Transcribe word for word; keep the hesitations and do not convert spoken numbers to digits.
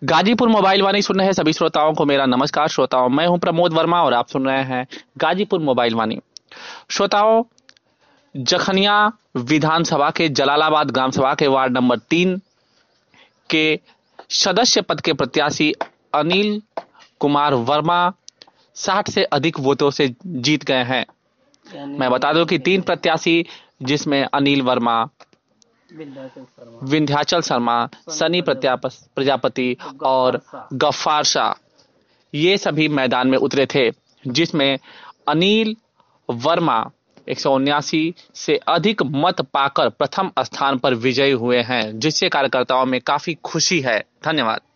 Ghazipur mobile वाणी सुन रहे सभी श्रोताओं को मेरा नमस्कार। श्रोताओं, मैं हूं प्रमोद वर्मा और आप सुन रहे हैं गाजीपुर मोबाइल वाणी। श्रोताओं, जखनिया विधानसभा के जलालाबाद ग्राम सभा के वार्ड नंबर तीन के सदस्य पद के प्रत्याशी अनिल कुमार वर्मा साठ से अधिक वोटों से जीत गए हैं। मैं बता दूं कि तीन प्रत्याशी, जिसमें अनिल वर्मा, विंध्याचल शर्मा, सनी प्रजापति और गफ्फार शाह, ये सभी मैदान में उतरे थे, जिसमें अनिल वर्मा एक सौ उन्यासी से अधिक मत पाकर प्रथम स्थान पर विजयी हुए हैं, जिससे कार्यकर्ताओं में काफी खुशी है। धन्यवाद।